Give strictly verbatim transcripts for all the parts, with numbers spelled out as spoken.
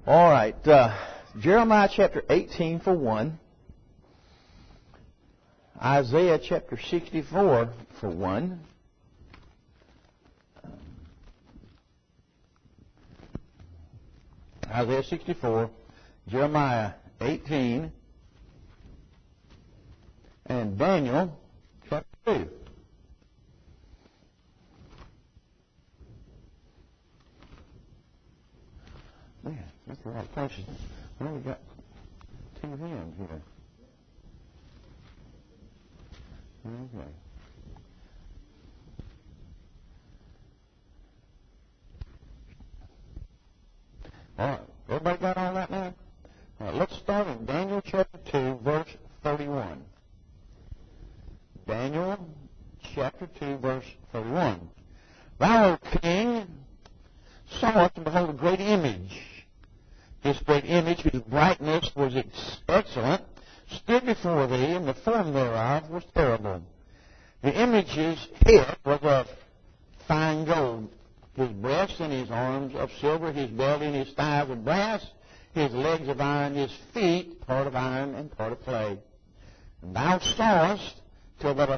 All right, uh, Jeremiah chapter eighteen for one. Isaiah chapter sixty-four for one. Isaiah sixty-four, Jeremiah eighteen, and Daniel chapter two. Man, that's the right places. Well, we got two hands here. Okay. All right. Everybody got all that now? All right, let's start in Daniel chapter two, verse thirty-one. Daniel chapter two, verse thirty-one. Thou, O king, sawest and behold a great image. This great image, whose brightness was ex- excellent, stood before thee, and the form thereof was terrible. The image's head was of fine gold, his breast and his arms of silver, his belly and his thighs of brass, his legs of iron, his feet part of iron and part of clay. And thou sawest till that a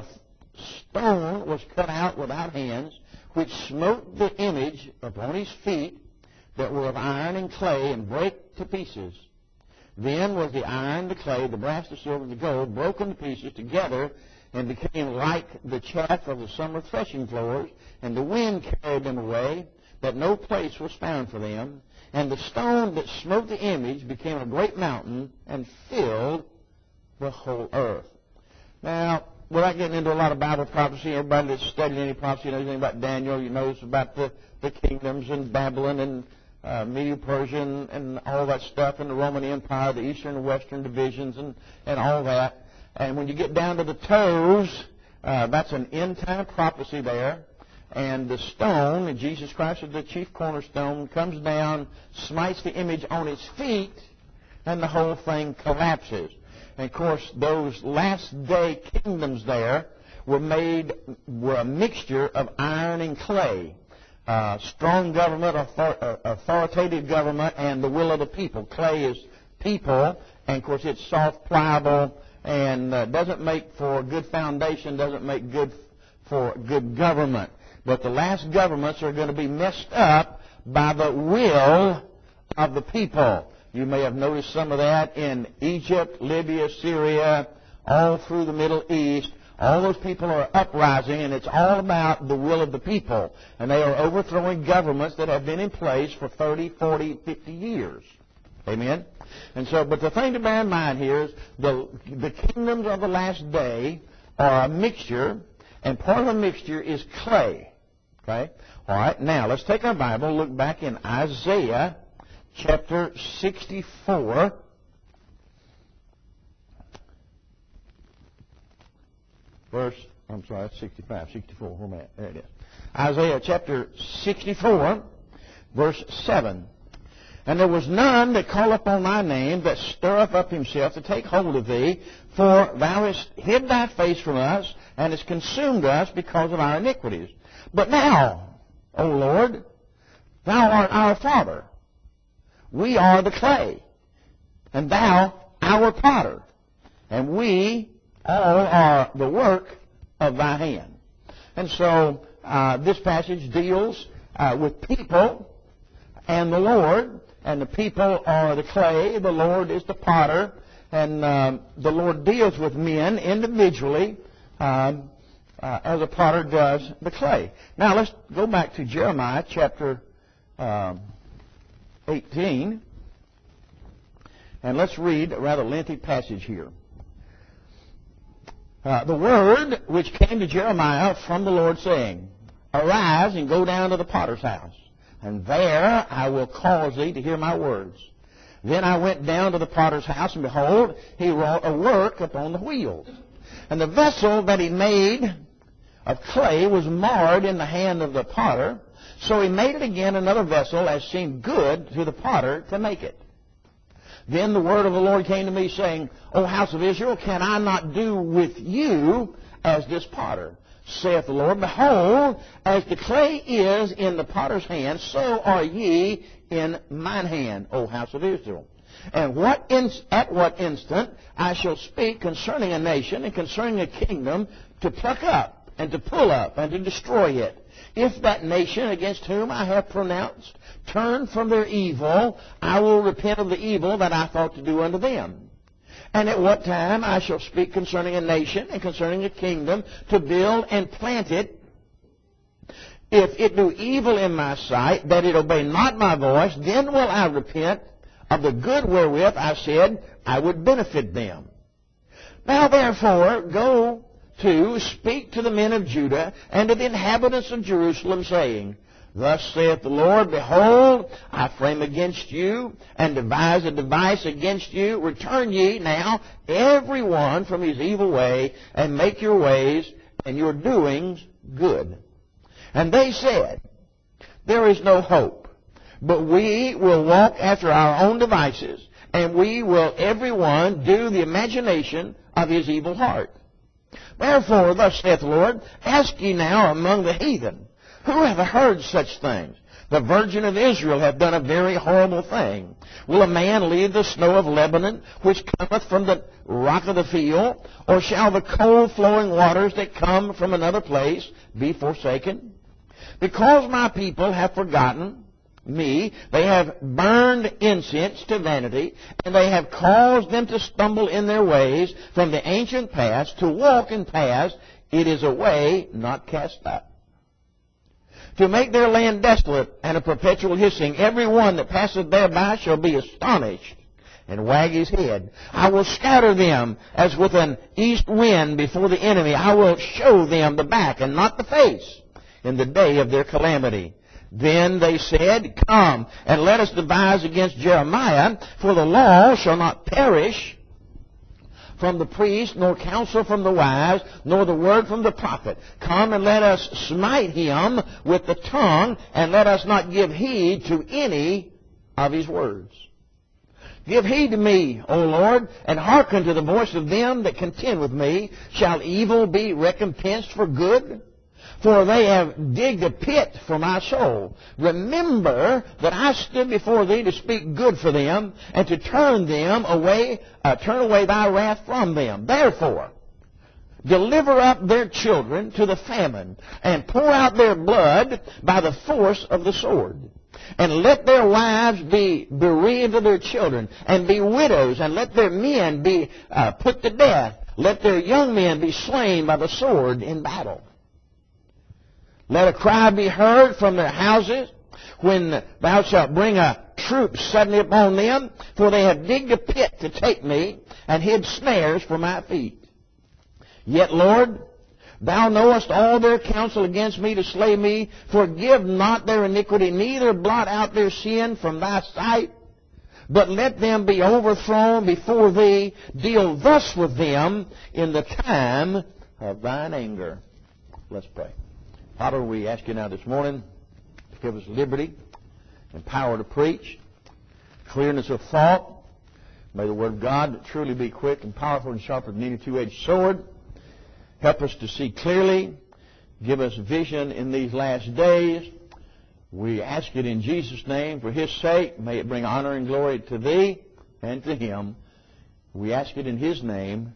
stone was cut out without hands, which smote the image upon his feet that were of iron and clay, and brake to pieces. Then was the iron, the clay, the brass, the silver, and the gold broken to pieces together, and became like the chaff of the summer threshing floors, and the wind carried them away, that no place was found for them. And the stone that smote the image became a great mountain, and filled the whole earth. Now, without getting into a lot of Bible prophecy, everybody that's studied any prophecy knows anything about Daniel. You knows about the, the kingdoms and Babylon and uh, Medo-Persian and all that stuff, and the Roman Empire, the Eastern and Western divisions, and, and all that. And when you get down to the toes, uh, that's an end-time prophecy there. And the stone, and Jesus Christ is the chief cornerstone, comes down, smites the image on its feet, and the whole thing collapses. And, of course, those last day kingdoms there were made, were a mixture of iron and clay. Uh, strong government, author, uh, authoritative government, and the will of the people. Clay is people, and, of course, it's soft, pliable, and uh, doesn't make for a good foundation, doesn't make good for good government. But the last governments are going to be messed up by the will of the people. You may have noticed some of that in Egypt, Libya, Syria, all through the Middle East. All those people are uprising, and it's all about the will of the people. And they are overthrowing governments that have been in place for thirty, forty, fifty years. Amen? And so, but the thing to bear in mind here is the, the kingdoms of the last day are a mixture, and part of the mixture is clay. Okay? All right, now let's take our Bible, look back in Isaiah chapter sixty-four. Verse, I'm sorry, that's sixty-five, sixty-four, where am I at? There it is. Isaiah chapter sixty-four, verse seven. And there was none that call upon thy name, that stirreth up himself to take hold of thee, for thou hast hid thy face from us, and hast consumed us because of our iniquities. But now, O Lord, thou art our Father. We are the clay, and thou our potter, and we all are the work of thy hand. And so uh, this passage deals uh, with people and the Lord, and the people are the clay, the Lord is the potter, and um, the Lord deals with men individually um, uh, as a potter does the clay. Now let's go back to Jeremiah chapter um, eighteen, and let's read a rather lengthy passage here. Uh, the word which came to Jeremiah from the Lord, saying, Arise and go down to the potter's house, and there I will cause thee to hear my words. Then I went down to the potter's house, and behold, he wrought a work upon the wheels. And the vessel that he made of clay was marred in the hand of the potter, so he made it again another vessel, as seemed good to the potter to make it. Then the word of the Lord came to me, saying, O house of Israel, can I not do with you as this potter? Saith the Lord, Behold, as the clay is in the potter's hand, so are ye in mine hand, O house of Israel. And what in, at what instant I shall speak concerning a nation and concerning a kingdom to pluck up and to pull up and to destroy it. If that nation against whom I have pronounced turn from their evil, I will repent of the evil that I thought to do unto them. And at what time I shall speak concerning a nation and concerning a kingdom to build and plant it, if it do evil in my sight, that it obey not my voice, then will I repent of the good wherewith I said I would benefit them. Now therefore go to speak to the men of Judah and to the inhabitants of Jerusalem, saying, Thus saith the Lord, Behold, I frame against you, and devise a device against you. Return ye now, every one from his evil way, and make your ways and your doings good. And they said, There is no hope, but we will walk after our own devices, and we will every one do the imagination of his evil heart. Therefore, thus saith the Lord, Ask ye now among the heathen, who hath heard such things? The virgin of Israel hath done a very horrible thing. Will a man leave the snow of Lebanon, which cometh from the rock of the field? Or shall the cold flowing waters that come from another place be forsaken? Because my people have forgotten me, they have burned incense to vanity, and they have caused them to stumble in their ways from the ancient past, to walk in paths, it is a way not cast up. To make their land desolate and a perpetual hissing, every one that passeth thereby shall be astonished and wag his head. I will scatter them as with an east wind before the enemy. I will show them the back and not the face in the day of their calamity. Then they said, Come, and let us devise against Jeremiah, for the law shall not perish from the priest, nor counsel from the wise, nor the word from the prophet. Come, and let us smite him with the tongue, and let us not give heed to any of his words. Give heed to me, O Lord, and hearken to the voice of them that contend with me. Shall evil be recompensed for good? For they have digged a pit for my soul. Remember that I stood before thee to speak good for them, and to turn them away, uh, turn away thy wrath from them. Therefore, deliver up their children to the famine, and pour out their blood by the force of the sword. And let their wives be bereaved of their children, and be widows, and let their men be uh, put to death. Let their young men be slain by the sword in battle. Let a cry be heard from their houses when thou shalt bring a troop suddenly upon them, for they have digged a pit to take me, and hid snares for my feet. Yet, Lord, thou knowest all their counsel against me to slay me. Forgive not their iniquity, neither blot out their sin from thy sight. But let them be overthrown before thee. Deal thus with them in the time of thine anger. Let's pray. Father, we ask you now this morning to give us liberty and power to preach, clearness of thought. May the Word of God truly be quick and powerful and sharper than any two-edged sword. Help us to see clearly. Give us vision in these last days. We ask it in Jesus' name for His sake. May it bring honor and glory to Thee and to Him. We ask it in His name.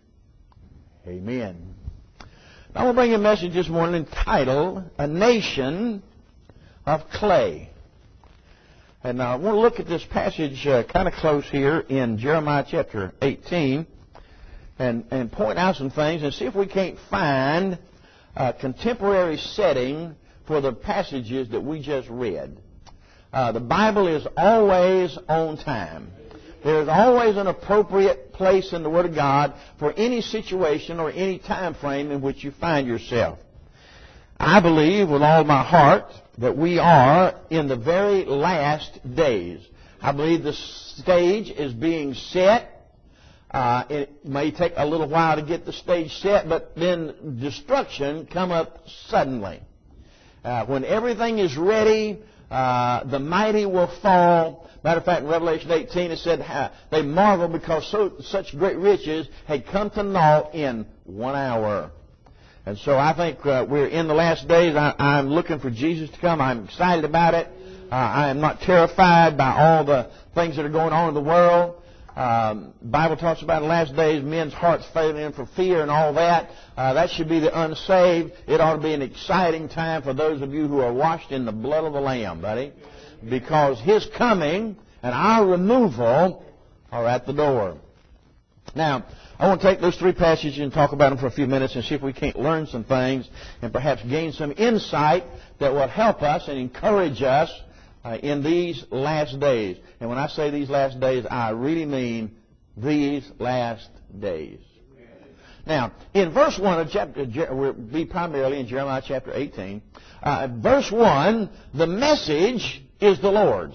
Amen. I will bring you a message this morning entitled, A Nation of Clay. And now I want to look at this passage uh, kind of close here in Jeremiah chapter eighteen and, and point out some things and see if we can't find a contemporary setting for the passages that we just read. Uh, the Bible is always on time. There is always an appropriate place in the Word of God for any situation or any time frame in which you find yourself. I believe with all my heart that we are in the very last days. I believe the stage is being set. Uh, it may take a little while to get the stage set, but then destruction come up suddenly. Uh, when everything is ready, uh, the mighty will fall. Matter of fact, in Revelation eighteen, it said uh, they marveled because so, such great riches had come to naught in one hour. And so I think uh, we're in the last days. I, I'm looking for Jesus to come. I'm excited about it. Uh, I am not terrified by all the things that are going on in the world. Um, the Bible talks about in the last days men's hearts failing in for fear and all that. Uh, that should be the unsaved. It ought to be an exciting time for those of you who are washed in the blood of the Lamb, buddy. Because His coming and our removal are at the door. Now, I want to take those three passages and talk about them for a few minutes and see if we can't learn some things and perhaps gain some insight that will help us and encourage us uh, in these last days. And when I say these last days, I really mean these last days. Now, in verse one of chapter, we'll be primarily in Jeremiah chapter eighteen. Uh, verse one, the message is the Lord's.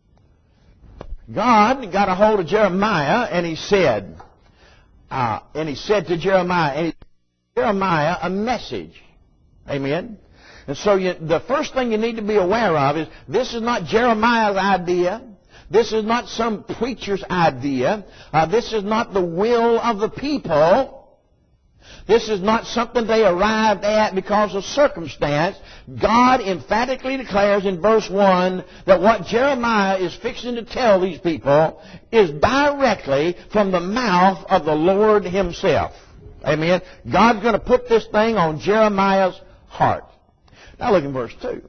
God got a hold of Jeremiah and He said, uh, and He said to Jeremiah, and he, Jeremiah a message. Amen. And so you, the first thing you need to be aware of is this is not Jeremiah's idea. This is not some preacher's idea. Uh, this is not the will of the people. This is not something they arrived at because of circumstance. God emphatically declares in verse one that what Jeremiah is fixing to tell these people is directly from the mouth of the Lord Himself. Amen. God's going to put this thing on Jeremiah's heart. Now look in verse two.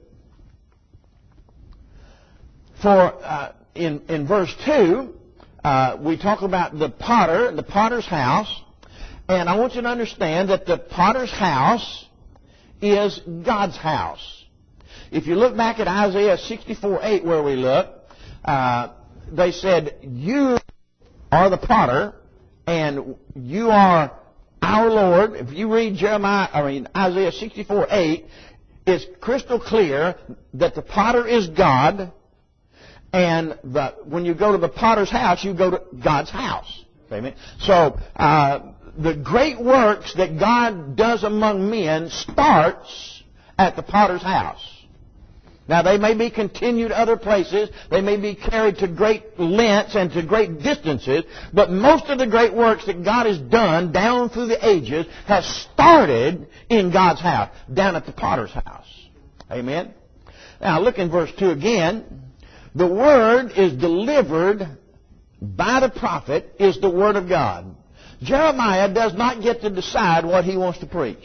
For uh, in, in verse two, uh, we talk about the potter, the potter's house. And I want you to understand that the potter's house is God's house. If you look back at Isaiah sixty-four eight where we look, uh, they said, you are the potter and you are our Lord. If you read Jeremiah, I mean Isaiah sixty-four eight, it's crystal clear that the potter is God, and the, when you go to the potter's house, you go to God's house. Amen. So, uh, the great works that God does among men starts at the potter's house. Now, they may be continued other places. They may be carried to great lengths and to great distances. But most of the great works that God has done down through the ages has started in God's house, down at the potter's house. Amen? Now, look in verse two again. The word is delivered by the prophet is the word of God. Jeremiah does not get to decide what he wants to preach.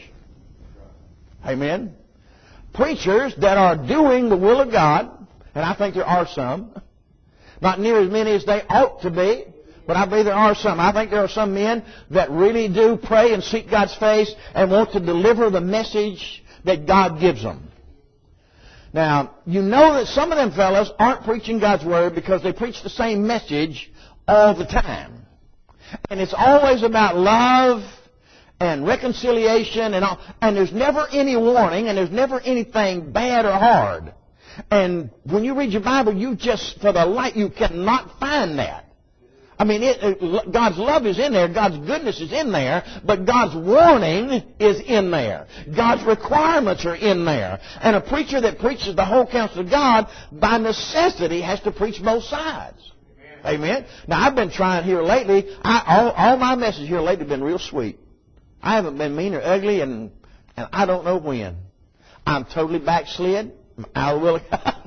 Amen? Preachers that are doing the will of God, and I think there are some, not near as many as they ought to be, but I believe there are some. I think there are some men that really do pray and seek God's face and want to deliver the message that God gives them. Now, you know that some of them fellows aren't preaching God's Word because they preach the same message all the time. And it's always about love and reconciliation and all. And there's never any warning and there's never anything bad or hard. And when you read your Bible, you just, for the light, you cannot find that. I mean, it, it, God's love is in there. God's goodness is in there. But God's warning is in there. God's requirements are in there. And a preacher that preaches the whole counsel of God, by necessity, has to preach both sides. Amen. Now, I've been trying here lately. I, all, all my messages here lately have been real sweet. I haven't been mean or ugly, and, and I don't know when. I'm totally backslid. I will.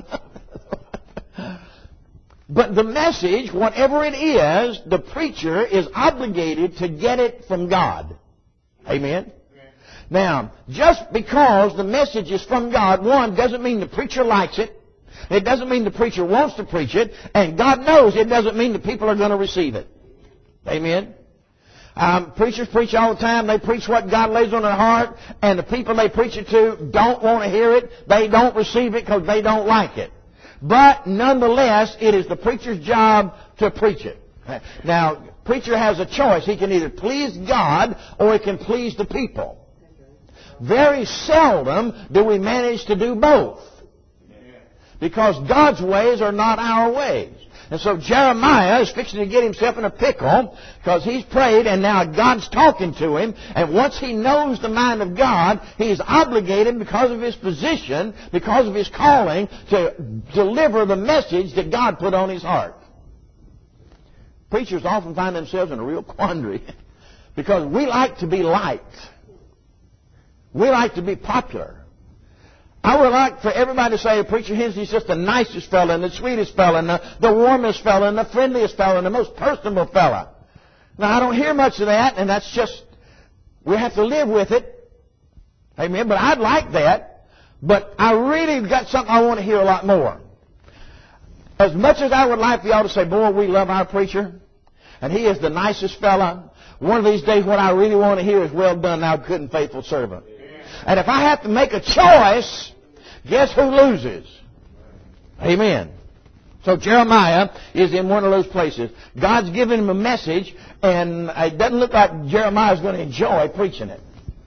But the message, whatever it is, the preacher is obligated to get it from God. Amen. Now, just because the message is from God, one, doesn't mean the preacher likes it. It doesn't mean the preacher wants to preach it. And God knows it doesn't mean the people are going to receive it. Amen? Um, preachers preach all the time. They preach what God lays on their heart. And the people they preach it to don't want to hear it. They don't receive it because they don't like it. But nonetheless, it is the preacher's job to preach it. Now, preacher has a choice. He can either please God or he can please the people. Very seldom do we manage to do both. Because God's ways are not our ways. And so Jeremiah is fixing to get himself in a pickle because he's prayed and now God's talking to him. And once he knows the mind of God, he's obligated because of his position, because of his calling, to deliver the message that God put on his heart. Preachers often find themselves in a real quandary because we like to be liked. We like to be popular. I would like for everybody to say, Preacher Hensley's just the nicest fella and the sweetest fella and the, the warmest fella and the friendliest fella and the most personable fella. Now, I don't hear much of that, and that's just, we have to live with it. Amen. But I'd like that. But I really got something I want to hear a lot more. As much as I would like for y'all to say, boy, we love our preacher, and he is the nicest fella, one of these days what I really want to hear is, well done, thou good and faithful servant. And if I have to make a choice, guess who loses? Amen. So Jeremiah is in one of those places. God's given him a message, and it doesn't look like Jeremiah's going to enjoy preaching it.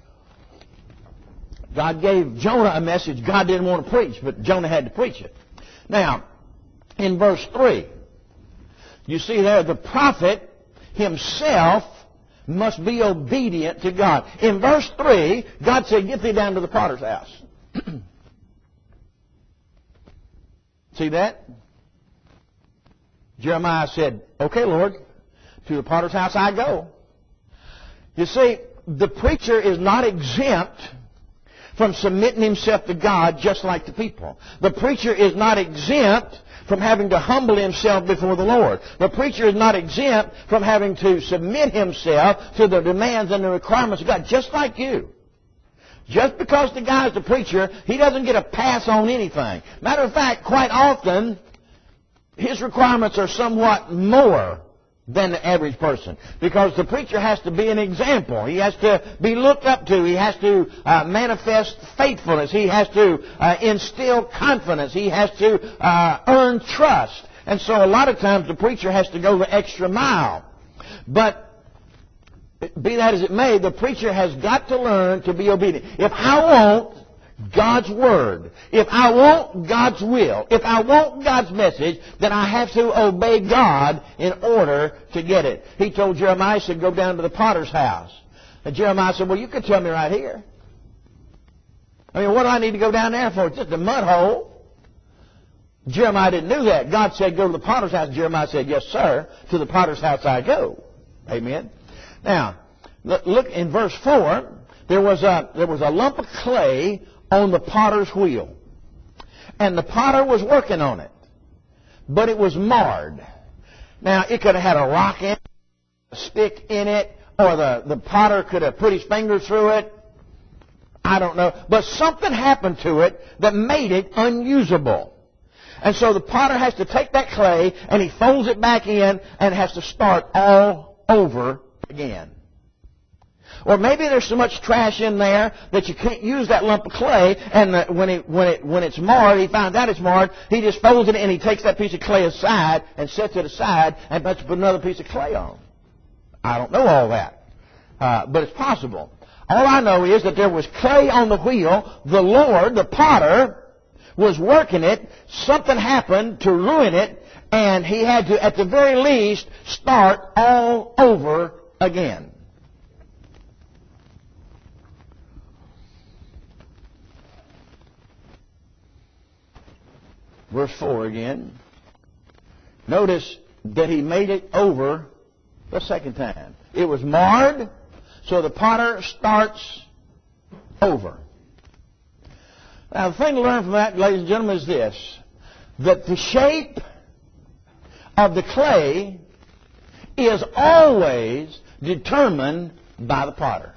God gave Jonah a message God didn't want to preach, but Jonah had to preach it. Now, in verse three, you see there, the prophet himself must be obedient to God. In verse three, God said, get thee down to the potter's house. See that? Jeremiah said, okay, Lord, to the potter's house I go. You see, the preacher is not exempt from submitting himself to God just like the people. The preacher is not exempt from having to humble himself before the Lord. The preacher is not exempt from having to submit himself to the demands and the requirements of God, just like you. Just because the guy's the preacher, he doesn't get a pass on anything. Matter of fact, quite often, his requirements are somewhat more than the average person. Because the preacher has to be an example. He has to be looked up to. He has to uh, manifest faithfulness. He has to uh, instill confidence. He has to uh, earn trust. And so a lot of times the preacher has to go the extra mile. But be that as it may, the preacher has got to learn to be obedient. If I want God's Word, if I want God's will, if I want God's message, then I have to obey God in order to get it. He told Jeremiah, he said, go down to the potter's house. And Jeremiah said, well, you could tell me right here. I mean, what do I need to go down there for? It's just a mud hole. Jeremiah didn't do that. God said, go to the potter's house. Jeremiah said, yes, sir. To the potter's house I go. Amen. Now, look in verse four. There was a, there was a lump of clay on the potter's wheel. And the potter was working on it. But it was marred. Now, it could have had a rock in it, a stick in it, or the, the potter could have put his finger through it. I don't know. But something happened to it that made it unusable. And so the potter has to take that clay and he folds it back in and has to start all over again. Or maybe there's so much trash in there that you can't use that lump of clay, and the, when, it, when, it, when it's marred, he finds out it's marred, he just folds it and he takes that piece of clay aside and sets it aside and puts another piece of clay on. I don't know all that, uh, but it's possible. All I know is that there was clay on the wheel. The Lord, the potter, was working it. Something happened to ruin it, and he had to, at the very least, start all over again. Verse four again. Notice that he made it over the second time. It was marred, so the potter starts over. Now, the thing to learn from that, ladies and gentlemen, is this. That the shape of the clay is always determined by the potter.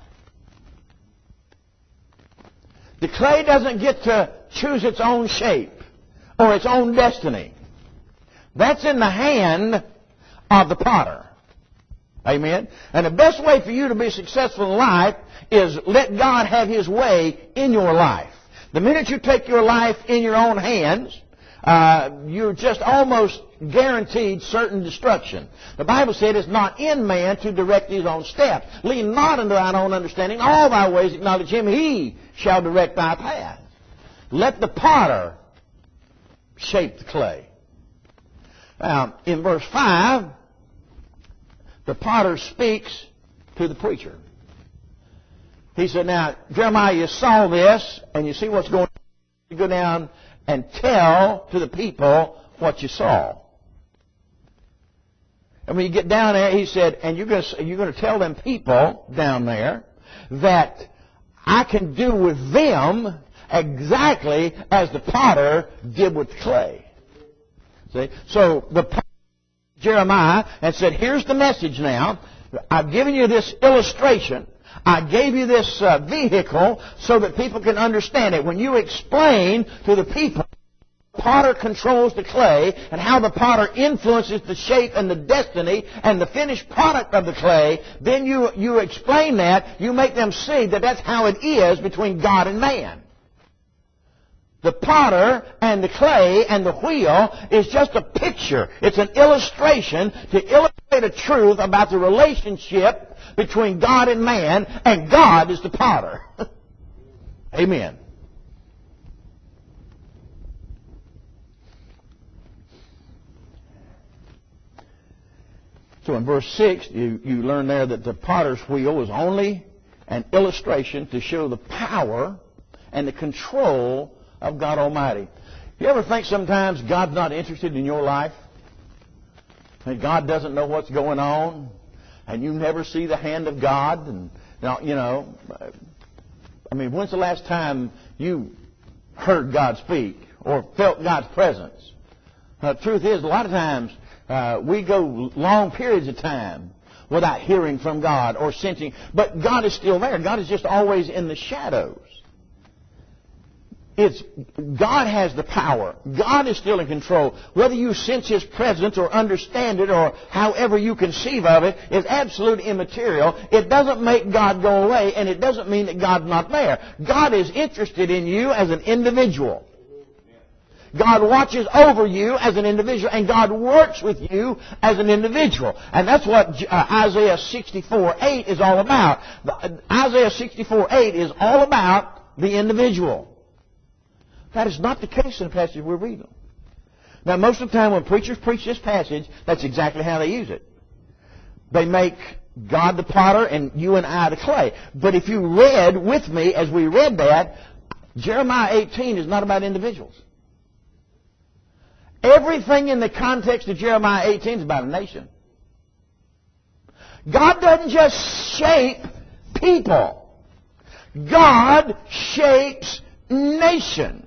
The clay doesn't get to choose its own shape or its own destiny. That's in the hand of the potter. Amen? And the best way for you to be successful in life is let God have His way in your life. The minute you take your life in your own hands, uh, you're just almost guaranteed certain destruction. The Bible said it's not in man to direct his own steps. Lean not unto thine own understanding. All thy ways acknowledge Him. He shall direct thy path. Let the potter shape the clay. Now, in verse five, the potter speaks to the preacher. He said, now, Jeremiah, you saw this, and you see what's going on. You go down and tell to the people what you saw. And when you get down there, he said, and you're going to, you're going to tell them people down there that I can do with them exactly as the potter did with clay. See? So the potter, Jeremiah, and said, here's the message now. I've given you this illustration. I gave you this uh, vehicle so that people can understand it. When you explain to the people how the potter controls the clay and how the potter influences the shape and the destiny and the finished product of the clay, then you, you explain that. You make them see that that's how it is between God and man. The potter and the clay and the wheel is just a picture. It's an illustration to illustrate a truth about the relationship between God and man, and God is the potter. Amen. So in verse six, you, you learn there that the potter's wheel is only an illustration to show the power and the control of God Almighty. You ever think sometimes God's not interested in your life? And God doesn't know what's going on? And you never see the hand of God? And, you know, I mean, when's the last time you heard God speak or felt God's presence? Uh, the truth is, a lot of times uh, we go long periods of time without hearing from God or sensing. But God is still there. God is just always in the shadows. It's God has the power. God is still in control. Whether you sense His presence or understand it or however you conceive of it is absolutely immaterial. It doesn't make God go away, and it doesn't mean that God's not there. God is interested in you as an individual. God watches over you as an individual, and God works with you as an individual. And that's what uh, Isaiah sixty-four eight is all about. The, Isaiah sixty-four eight is all about the individual. That is not the case in the passage we're reading. Now, most of the time when preachers preach this passage, that's exactly how they use it. They make God the potter and you and I the clay. But if you read with me as we read that, Jeremiah eighteen is not about individuals. Everything in the context of Jeremiah eighteen is about a nation. God doesn't just shape people. God shapes nations.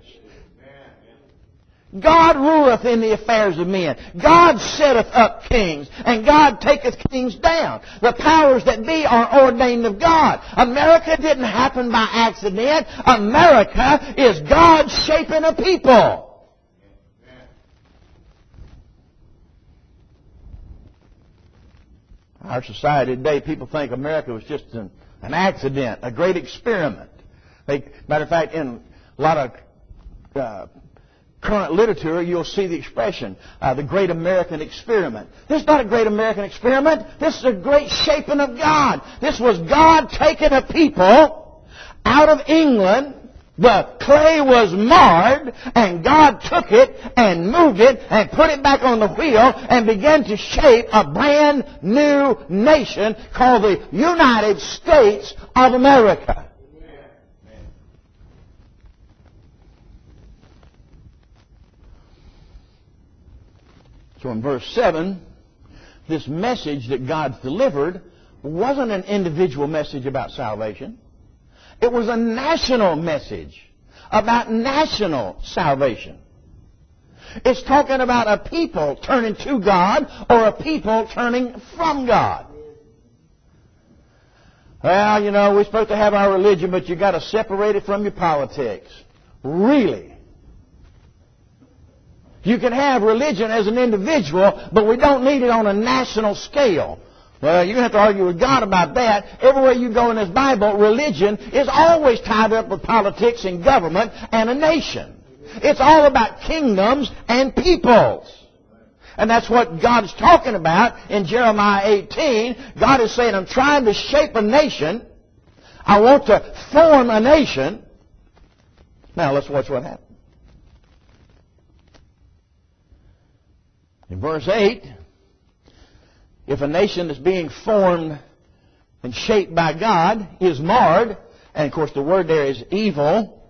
God ruleth in the affairs of men. God setteth up kings, and God taketh kings down. The powers that be are ordained of God. America didn't happen by accident. America is God shaping a people. Our society today, people think America was just an, an accident, a great experiment. They, matter of fact, in a lot of uh, current literature, you'll see the expression, uh, the great American experiment. This is not a great American experiment. This is a great shaping of God. This was God taking a people out of England. The clay was marred, and God took it and moved it and put it back on the wheel and began to shape a brand new nation called the United States of America. So in verse seven, this message that God's delivered wasn't an individual message about salvation. It was a national message about national salvation. It's talking about a people turning to God or a people turning from God. Well, you know, we're supposed to have our religion, but you've got to separate it from your politics. Really? You can have religion as an individual, but we don't need it on a national scale. Well, you're going to have to argue with God about that. Everywhere you go in this Bible, religion is always tied up with politics and government and a nation. It's all about kingdoms and peoples. And that's what God's talking about in Jeremiah eighteen. God is saying, I'm trying to shape a nation. I want to form a nation. Now, let's watch what happens. In verse eight, if a nation that's being formed and shaped by God is marred, and of course the word there is evil,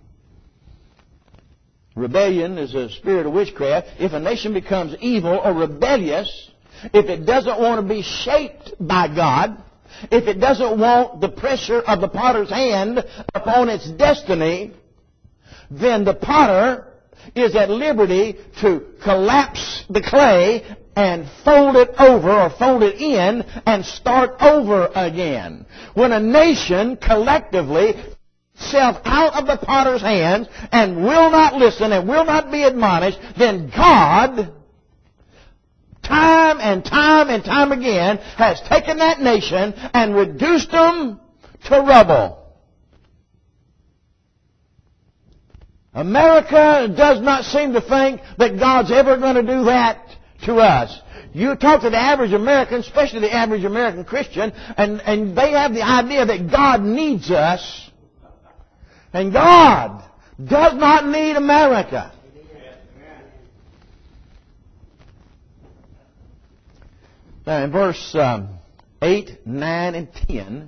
rebellion is a spirit of witchcraft. If a nation becomes evil or rebellious, if it doesn't want to be shaped by God, if it doesn't want the pressure of the potter's hand upon its destiny, then the potter is at liberty to collapse the clay and fold it over or fold it in and start over again. When a nation collectively self out of the potter's hands and will not listen and will not be admonished, then God, time and time and time again, has taken that nation and reduced them to rubble. America does not seem to think that God's ever going to do that to us. You talk to the average American, especially the average American Christian, and, and they have the idea that God needs us. And God does not need America. Now in verse um, eight, nine, and ten,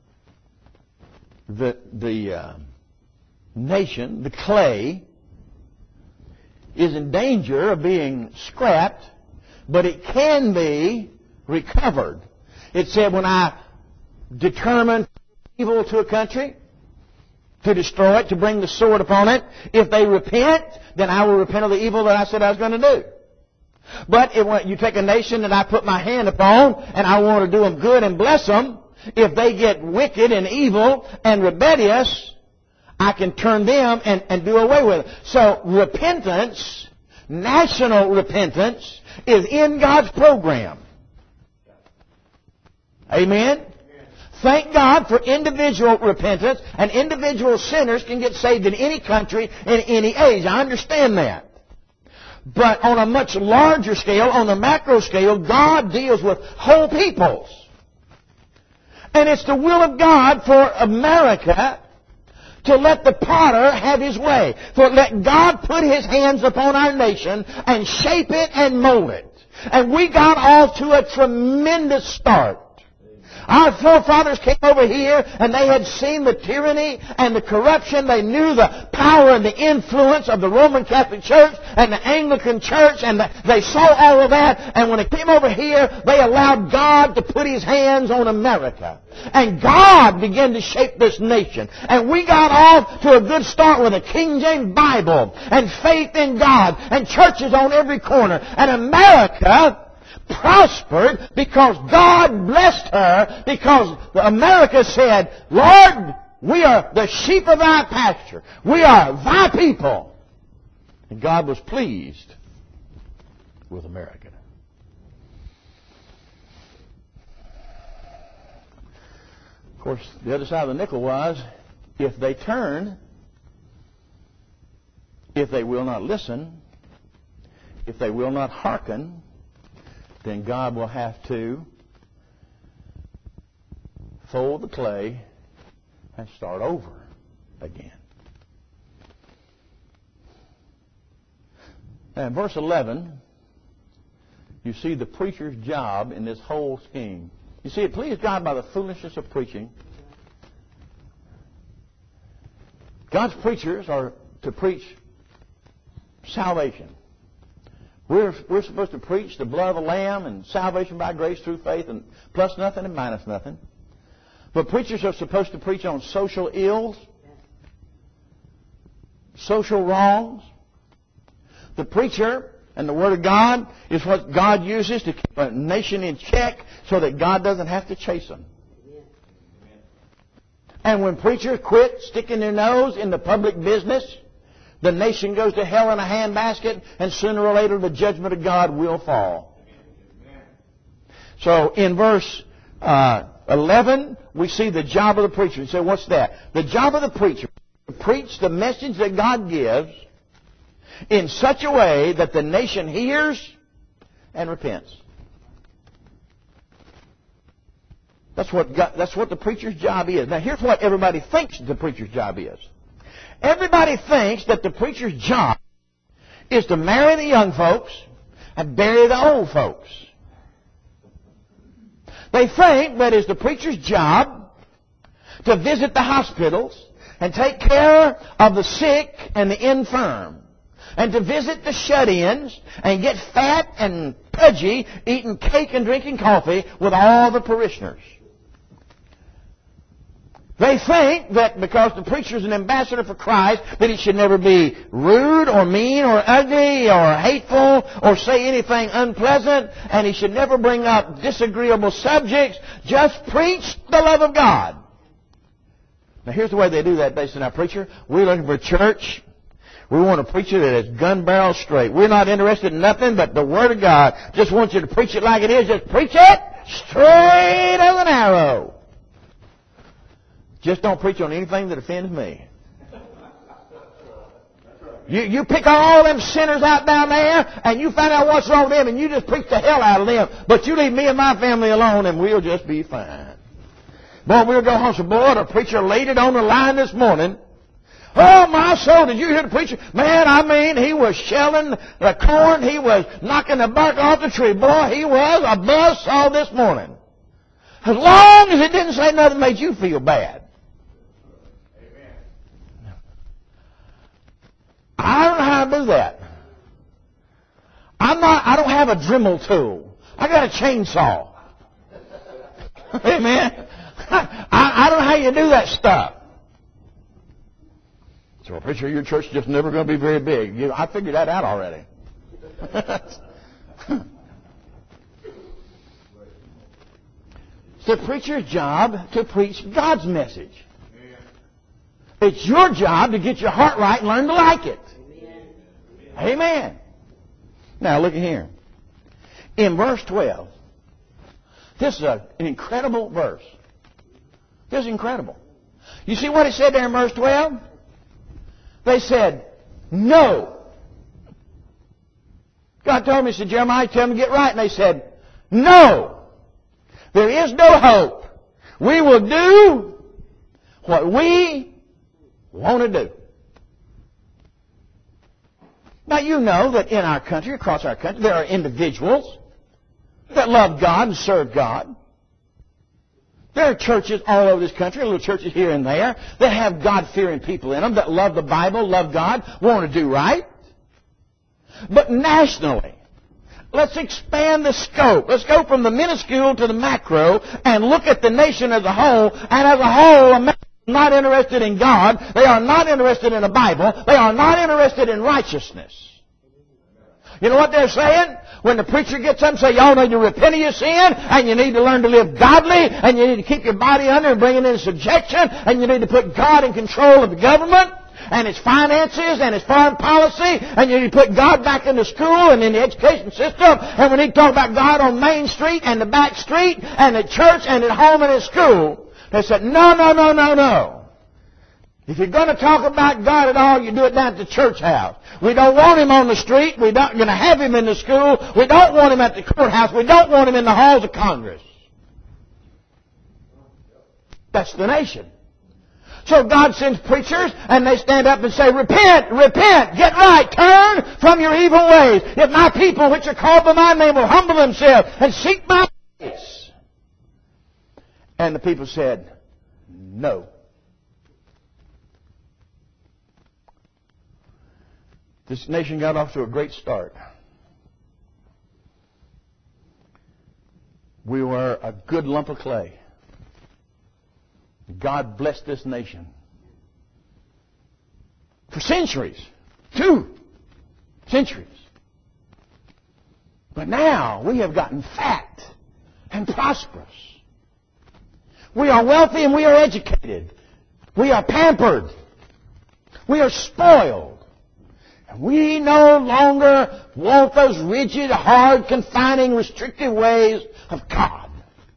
the, the uh, nation, the clay, is in danger of being scrapped, but it can be recovered. It said, when I determine evil to a country, to destroy it, to bring the sword upon it, if they repent, then I will repent of the evil that I said I was going to do. But if you take a nation that I put my hand upon, and I want to do them good and bless them, if they get wicked and evil and rebellious, I can turn them and, and do away with it. So repentance, national repentance, is in God's program. Amen? Thank God for individual repentance, and individual sinners can get saved in any country, in any age. I understand that. But on a much larger scale, on the macro scale, God deals with whole peoples. And it's the will of God for America to let the potter have his way. For let God put His hands upon our nation and shape it and mold it. And we got off to a tremendous start. Our forefathers came over here and they had seen the tyranny and the corruption. They knew the power and the influence of the Roman Catholic Church and the Anglican Church, and the, they saw all of that. And when they came over here, they allowed God to put His hands on America. And God began to shape this nation. And we got off to a good start with a King James Bible and faith in God and churches on every corner. And America prospered because God blessed her, because America said, Lord, we are the sheep of thy pasture. We are thy people. And God was pleased with America. Of course, the other side of the nickel was, if they turn, if they will not listen, if they will not hearken, then God will have to fold the clay and start over again. Now in verse eleven, you see the preacher's job in this whole scheme. You see, it pleased God by the foolishness of preaching. God's preachers are to preach salvation. We're, we're supposed to preach the blood of the Lamb and salvation by grace through faith, and plus nothing and minus nothing. But preachers are supposed to preach on social ills, social wrongs. The preacher and the Word of God is what God uses to keep a nation in check so that God doesn't have to chase them. And when preachers quit sticking their nose in the public business, the nation goes to hell in a handbasket, and sooner or later the judgment of God will fall. So in verse uh, eleven, we see the job of the preacher. You say, what's that? The job of the preacher is to preach the message that God gives in such a way that the nation hears and repents. That's what God, that's what the preacher's job is. Now here's what everybody thinks the preacher's job is. Everybody thinks that the preacher's job is to marry the young folks and bury the old folks. They think that it's the preacher's job to visit the hospitals and take care of the sick and the infirm, and to visit the shut-ins and get fat and pudgy eating cake and drinking coffee with all the parishioners. They think that because the preacher is an ambassador for Christ, that he should never be rude or mean or ugly or hateful or say anything unpleasant, and he should never bring up disagreeable subjects. Just preach the love of God. Now here's the way they do that. They say, now preacher, we're looking for a church. We want a preacher that is gun barrel straight. We're not interested in nothing but the Word of God. Just want you to preach it like it is. Just preach it straight as an arrow. Just don't preach on anything that offends me. You, you pick all them sinners out down there, and you find out what's wrong with them, and you just preach the hell out of them. But you leave me and my family alone, and we'll just be fine. Boy, we'll go home. So, boy, the preacher laid it on the line this morning. Oh, my soul, did you hear the preacher? Man, I mean, he was shelling the corn. He was knocking the bark off the tree. Boy, he was a buzzsaw this morning. As long as it didn't say nothing that made you feel bad. I don't know how to do that. I'm not, I don't have a Dremel tool. I got a chainsaw. Amen. I, I don't know how you do that stuff. So, well, preacher, your church is just never going to be very big. You know, I figured that out already. It's the preacher's job to preach God's message. It's your job to get your heart right and learn to like it. Amen. Amen. Now, look at here. In verse twelve, this is a, an incredible verse. This is incredible. You see what it said there in verse twelve? They said, no. God told me, he said, Jeremiah, tell them to get right. And they said, no. There is no hope. We will do what we want to do. Now, you know that in our country, across our country, there are individuals that love God and serve God. There are churches all over this country, little churches here and there, that have God-fearing people in them, that love the Bible, love God, want to do right. But nationally, let's expand the scope. Let's go from the minuscule to the macro and look at the nation as a whole. And as a whole, America is not interested in God. They are not interested in the Bible. They are not interested in righteousness. You know what they're saying? When the preacher gets up and says, y'all need to repent of your sin, and you need to learn to live godly, and you need to keep your body under and bring it into subjection, and you need to put God in control of the government, and its finances, and its foreign policy, and you need to put God back in the school and in the education system, and we need to talk about God on Main Street, and the back street, and at church, and at home, and at school. They said, no, no, no, no, no. If you're going to talk about God at all, you do it down at the church house. We don't want Him on the street. We're not going to have Him in the school. We don't want Him at the courthouse. We don't want Him in the halls of Congress. That's the nation. So God sends preachers, and they stand up and say, repent, repent, get right, turn from your evil ways. If my people, which are called by my name, will humble themselves and seek my face. And the people said, no. This nation got off to a great start. We were a good lump of clay. God blessed this nation. For centuries. Two centuries. But now we have gotten fat and prosperous. We are wealthy and we are educated. We are pampered. We are spoiled. We no longer want those rigid, hard, confining, restrictive ways of God.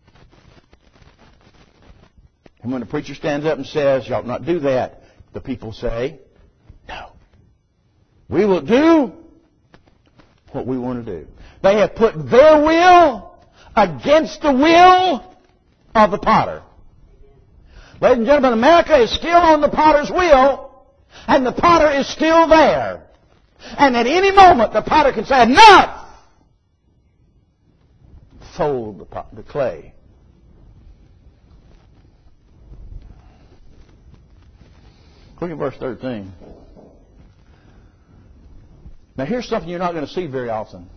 And when the preacher stands up and says, you ought not do that, the people say, no. We will do what we want to do. They have put their will against the will of the potter. Ladies and gentlemen, America is still on the potter's will, and the potter is still there. And at any moment, the potter can say, enough! Fold the, pot, the clay. Look at verse thirteen. Now here's something you're not going to see very often.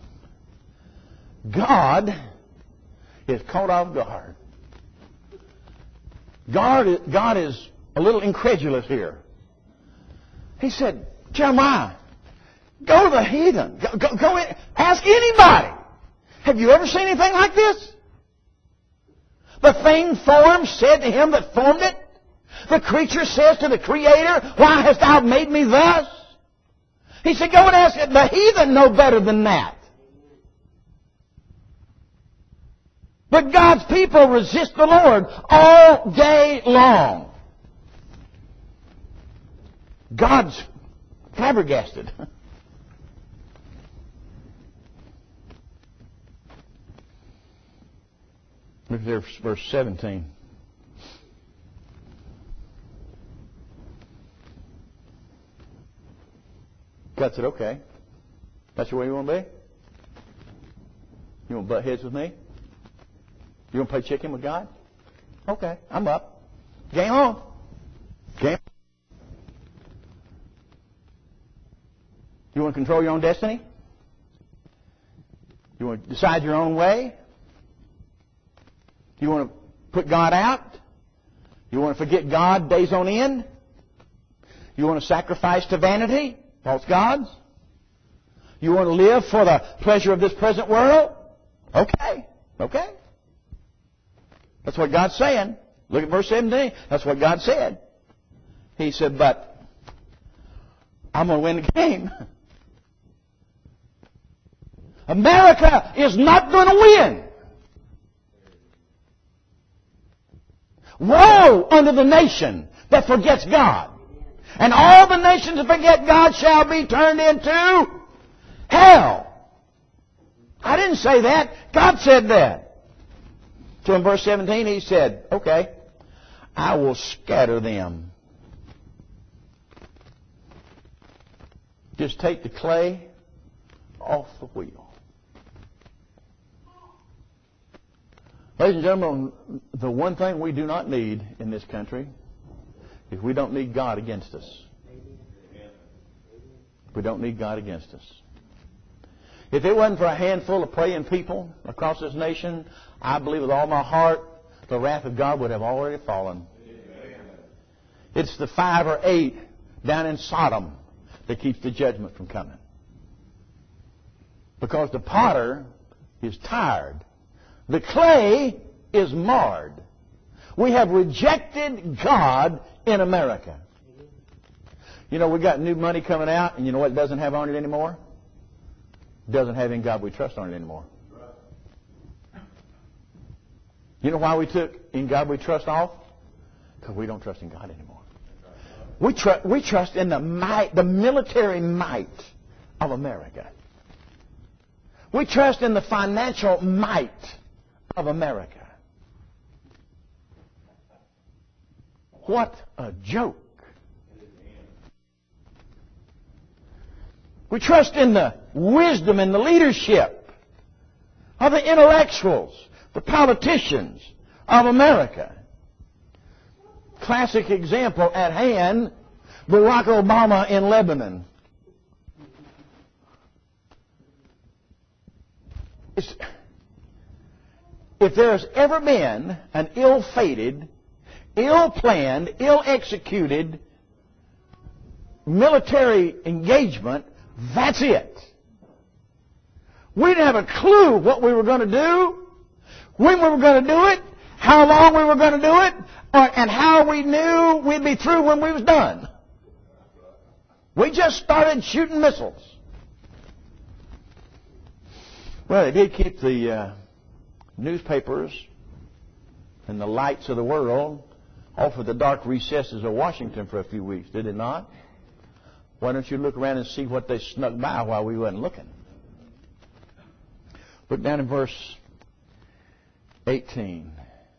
God is caught off guard. God, God is a little incredulous here. He said, Jeremiah, go to the heathen. Go, go, go in. Ask anybody. Have you ever seen anything like this? The thing formed said to him that formed it. The creature says to the Creator, why hast thou made me thus? He said, go and ask it. The heathen know better than that. But God's people resist the Lord all day long. God's flabbergasted. Look there, verse seventeen. God said, okay. That's the way you want to be? You want to butt heads with me? You want to play chicken with God? Okay, I'm up. Game on. Game on. You want to control your own destiny? You want to decide your own way? You want to put God out? You want to forget God days on end? You want to sacrifice to vanity, false gods? You want to live for the pleasure of this present world? Okay, okay. That's what God's saying. Look at verse seventeen. That's what God said. He said, but I'm going to win the game. America is not going to win. Woe unto the nation that forgets God. And all the nations that forget God shall be turned into hell. I didn't say that. God said that. So in verse seventeen he said, okay, I will scatter them. Just take the clay off the wheel. Ladies and gentlemen, the one thing we do not need in this country is we don't need God against us. We don't need God against us. If it wasn't for a handful of praying people across this nation, I believe with all my heart the wrath of God would have already fallen. It's the five or eight down in Sodom that keeps the judgment from coming. Because the potter is tired. The clay is marred. We have rejected God in America. You know, we got new money coming out, and you know what it doesn't have on it anymore? It doesn't have In God We Trust on it anymore. You know why we took In God We Trust off? Because we don't trust in God anymore. We, tr- we trust in the might, the military might of America. We trust in the financial might of America. What a joke. We trust in the wisdom and the leadership of the intellectuals, the politicians of America. Classic example at hand, Barack Obama in Lebanon. It's, if there's ever been an ill-fated, ill-planned, ill-executed military engagement, that's it. We didn't have a clue what we were going to do, when we were going to do it, how long we were going to do it, or, and how we knew we'd be through when we was done. We just started shooting missiles. Well, they did keep the uh, newspapers and the lights of the world off of the dark recesses of Washington for a few weeks, did it not? Why don't you look around and see what they snuck by while we wasn't looking? Look down in verse eighteen.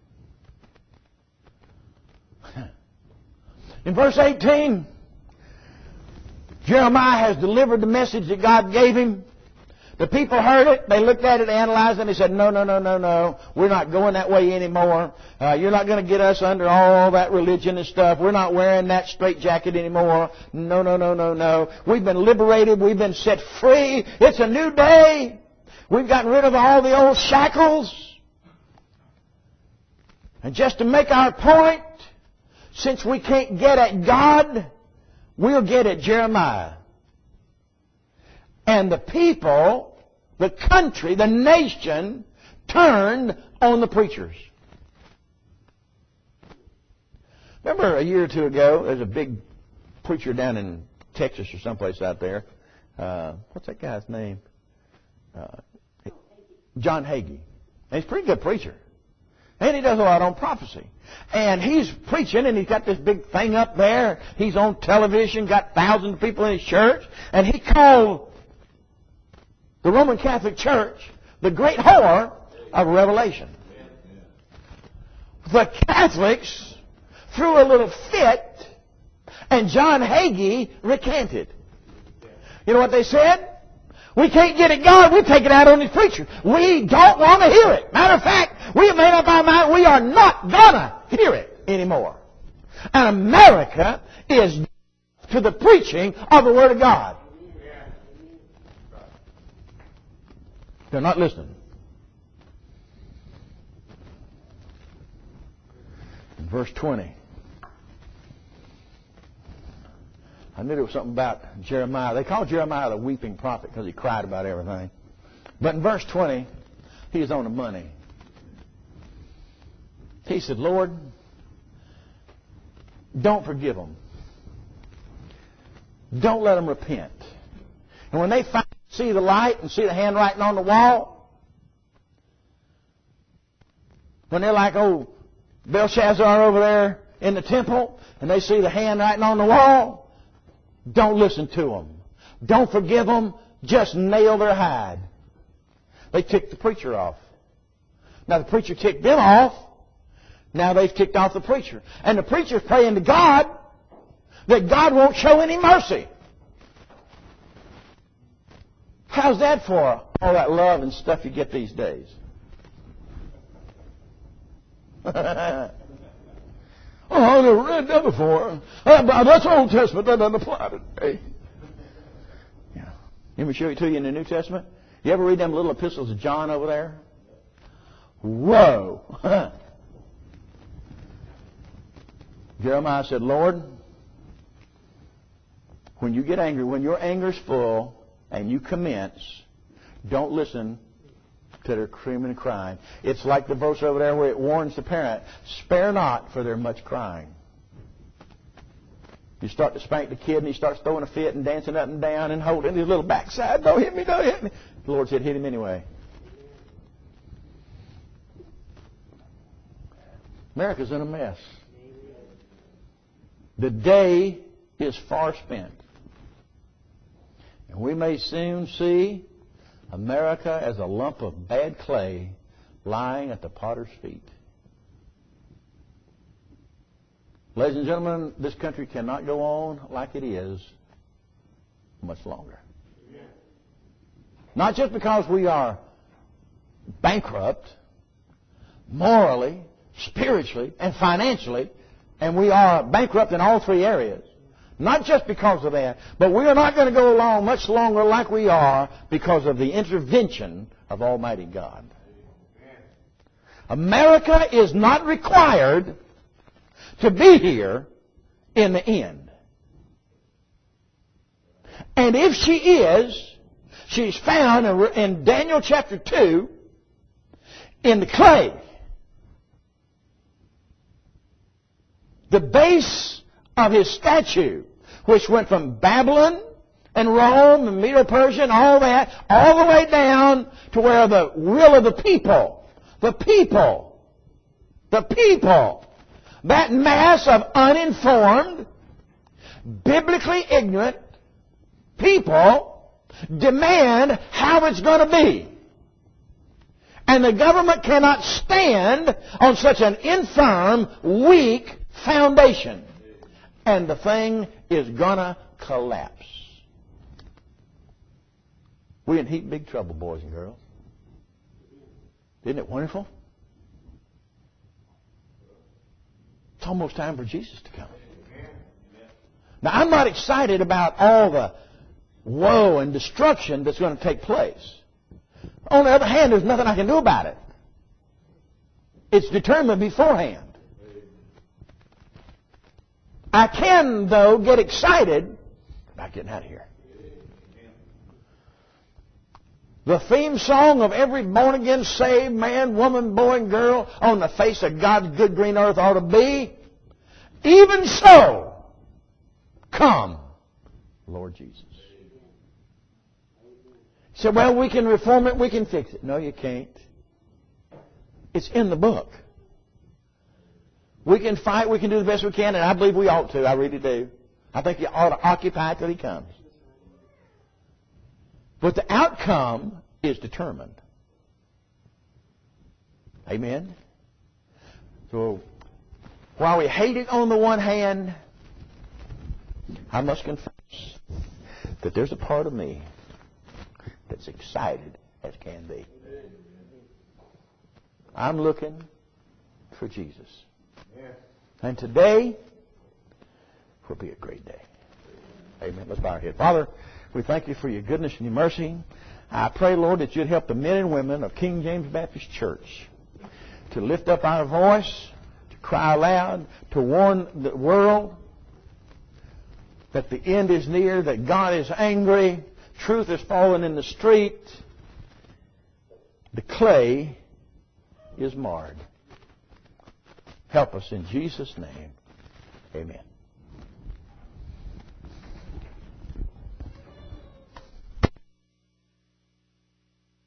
In verse eighteen, Jeremiah has delivered the message that God gave him. The people heard it. They looked at it, analyzed it, and they said, no, no, no, no, no. We're not going that way anymore. Uh, you're not going to get us under all that religion and stuff. We're not wearing that straitjacket anymore. No, no, no, no, no. We've been liberated. We've been set free. It's a new day. We've gotten rid of all the old shackles. And just to make our point, since we can't get at God, we'll get at Jeremiah. And the people, the country, the nation turned on the preachers. Remember a year or two ago, there's a big preacher down in Texas or someplace out there. Uh, what's that guy's name? Uh, John Hagee. And he's a pretty good preacher. And he does a lot on prophecy. And he's preaching, and he's got this big thing up there. He's on television, got thousands of people in his church. And he called the Roman Catholic Church the great whore of Revelation. The Catholics threw a little fit, and John Hagee recanted. You know what they said? We can't get at God. We take it out on these preachers. We don't want to hear it. Matter of fact, we have made up our mind we are not going to hear it anymore. And America is to the preaching of the Word of God. They're not listening. In verse twenty. I knew there was something about Jeremiah. They called Jeremiah the weeping prophet because he cried about everything. But in verse twenty, he is on the money. He said, Lord, don't forgive them. Don't let them repent. And when they finally see the light and see the handwriting on the wall, when they're like old Belshazzar over there in the temple, and they see the handwriting on the wall, don't listen to them. Don't forgive them. Just nail their hide. They ticked the preacher off. Now the preacher ticked them off. Now they've ticked off the preacher. And the preacher's praying to God that God won't show any mercy. How's that for all that love and stuff you get these days? Oh, I never read that before. Uh, that's Old Testament. That doesn't apply today. Yeah. Let me show it to you in the New Testament. You ever read them little epistles of John over there? Whoa. Jeremiah said, Lord, when you get angry, when your anger's full and you commence, don't listen to their screaming and crying. It's like the verse over there where it warns the parent, spare not, for their much crying. You start to spank the kid and he starts throwing a fit and dancing up and down and holding his little backside. Don't hit me, don't hit me. The Lord said, hit him anyway. America's in a mess. The day is far spent. And we may soon see America as a lump of bad clay lying at the potter's feet. Ladies and gentlemen, this country cannot go on like it is much longer. Not just because we are bankrupt morally, spiritually, and financially, and we are bankrupt in all three areas. Not just because of that, but we are not going to go along much longer like we are because of the intervention of Almighty God. America is not required to be here in the end. And if she is, she's found in Daniel chapter two in the clay. The base of his statue, which went from Babylon and Rome and Medo-Persia and all that, all the way down to where the will of the people, the people, the people, that mass of uninformed, biblically ignorant people demand how it's going to be. And the government cannot stand on such an infirm, weak foundation. And the thing is going to collapse. We're in heap big trouble, boys and girls. Isn't it wonderful? It's almost time for Jesus to come. Now, I'm not excited about all the woe and destruction that's going to take place. On the other hand, there's nothing I can do about it. It's determined beforehand. I can, though, get excited about getting out of here. The theme song of every born-again, saved man, woman, boy, and girl on the face of God's good green earth ought to be, even so, come, Lord Jesus. You say, well, we can reform it, we can fix it. No, you can't. It's in the book. We can fight, we can do the best we can, and I believe we ought to. I really do. I think you ought to occupy till He comes. But the outcome is determined. Amen? So, while we hate it on the one hand, I must confess that there's a part of me that's excited as can be. I'm looking for Jesus. And today will be a great day. Amen. Let's bow our head. Father, we thank You for Your goodness and Your mercy. I pray, Lord, that You'd help the men and women of King James Baptist Church to lift up our voice, to cry aloud, to warn the world that the end is near, that God is angry, truth is fallen in the street, the clay is marred. Help us in Jesus' name. Amen.